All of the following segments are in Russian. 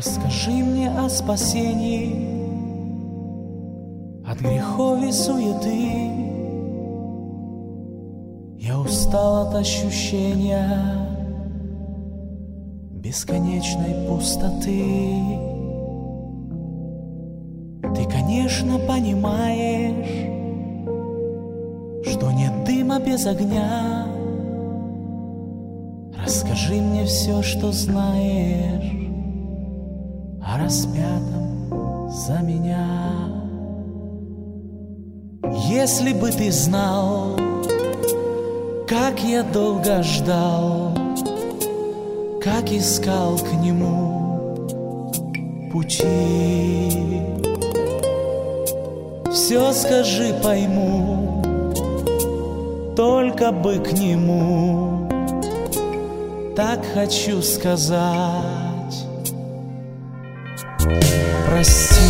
Расскажи мне о спасении от грехов и суеты. Я устал от ощущения бесконечной пустоты. Ты, конечно, понимаешь, что нет дыма без огня. Расскажи мне все, что знаешь о распятом за меня. Если бы ты знал, как я долго ждал, как искал к нему пути, все скажи, пойму, только бы к нему. Так хочу сказать: прости.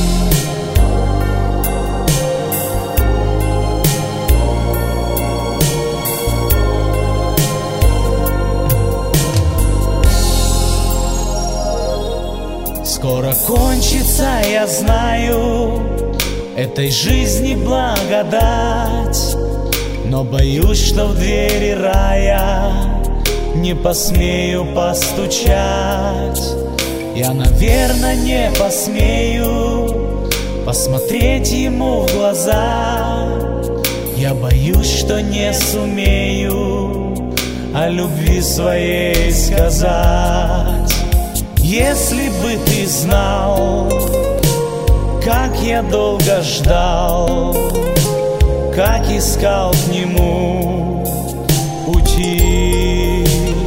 Скоро кончится, я знаю, этой жизни благодать, но боюсь, что в двери рая не посмею постучать. Я, наверное, не посмею посмотреть ему в глаза. Я боюсь, что не сумею о любви своей сказать. Если бы ты знал, как я долго ждал, как искал к нему пути,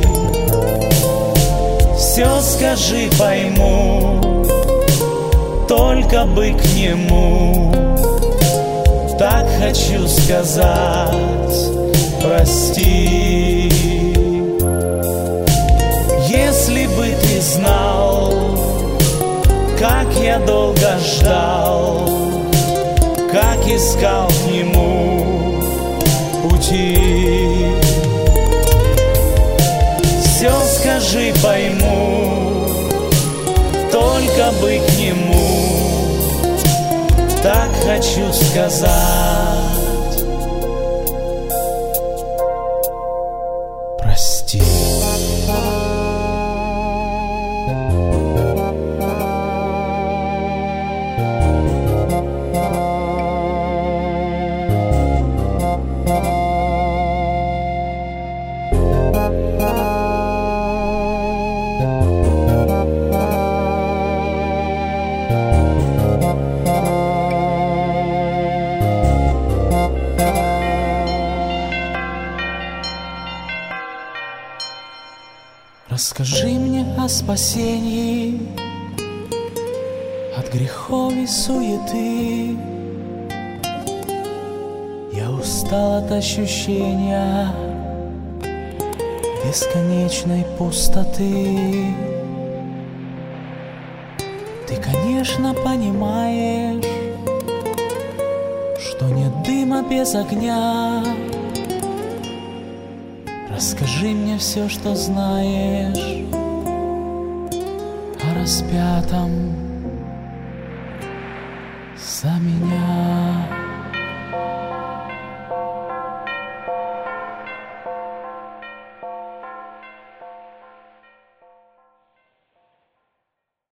все скажи, пойму, только бы к нему. Так хочу сказать: прости. Если бы ты знал, как я долго ждал, как искал к нему пути, все скажи, пойму, только бы к нему. Так хочу сказать: прости. Расскажи мне о спасении от грехов и суеты. Я устал от ощущения бесконечной пустоты. Ты, конечно, понимаешь, что нет дыма без огня. Расскажи мне все, что знаешь о распятом за меня.